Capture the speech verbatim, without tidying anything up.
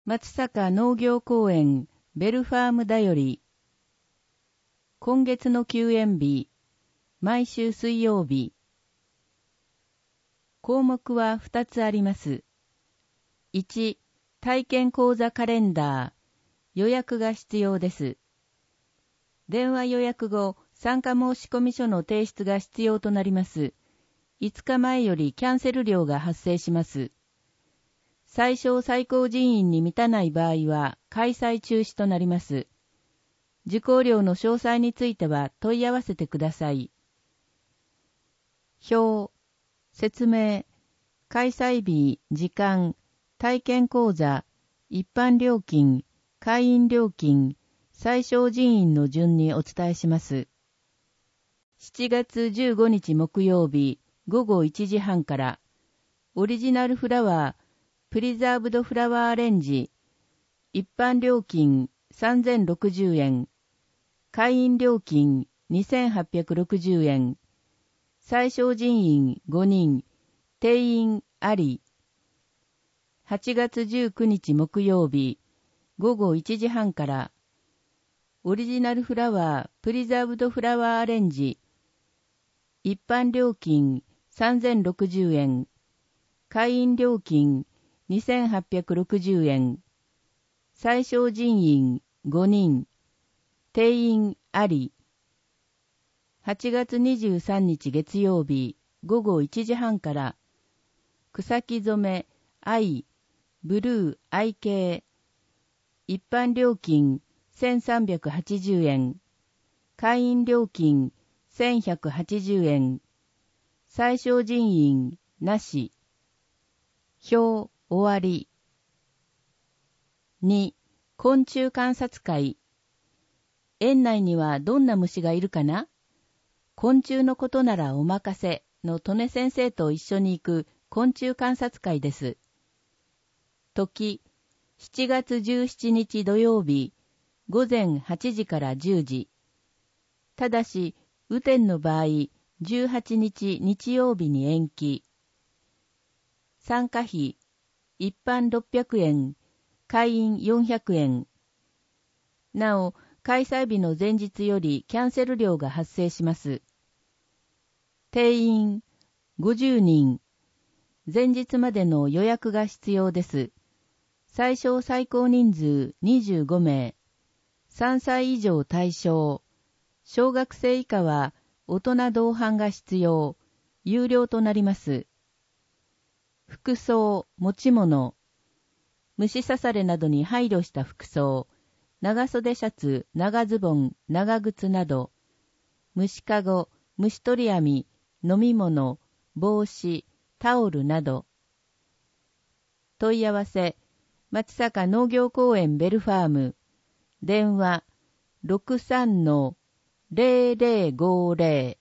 松坂農業公園ベルファームだより、今月の休園日、毎週水曜日。項目はふたつあります。いち、体験講座カレンダー、予約が必要です。電話予約後、参加申込書の提出が必要となります。いつかまえよりキャンセル料が発生します。最小最高人員に満たない場合は開催中止となります。受講料の詳細については問い合わせてください。表、説明、開催日、時間、体験講座、一般料金、会員料金、最小人員の順にお伝えします。しちがつじゅうごにち木曜日ごごいちじはんから、オリジナルフラワー、プリザーブドフラワーアレンジ、一般料金さんぜんろくじゅうえん、会員料金にせんはっぴゃくろくじゅうえん、最小人員ごにん、定員あり。はちがつじゅうくにち木曜日ごごいちじはんから、オリジナルフラワー、プリザーブドフラワーアレンジ、一般料金さんぜんろくじゅうえん、会員料金にせんはっぴゃくろくじゅうえん、最小人員ごにん、定員あり。はちがつにじゅうさんにち月曜日ごごいちじはんから、草木染め、愛、ブルー、愛系、一般料金せんさんびゃくはちじゅうえん、会員料金せんひゃくはちじゅうえん、最小人員なし。表、終わり。に、昆虫観察会。園内にはどんな虫がいるかな？昆虫のことならお任せの利根先生と一緒に行く昆虫観察会です。時、しちがつじゅうしちにち土曜日、ごぜんはちじからじゅうじ。ただし、雨天の場合、じゅうはちにち日曜日に延期。参加費、一般ろっぴゃくえん、会員よんひゃくえん。なお、開催日の前日よりキャンセル料が発生します。定員ごじゅうにん。前日までの予約が必要です。最小最高人数にじゅうごめい。さんさい以上対象。小学生以下は大人同伴が必要。有料となります。服装、持ち物。虫刺されなどに配慮した服装。長袖シャツ、長ズボン、長靴など。虫かご、虫取り網、飲み物、帽子、タオルなど。問い合わせ、松坂農業公園ベルファーム。電話、ろくさんのゼロゼロごゼロ。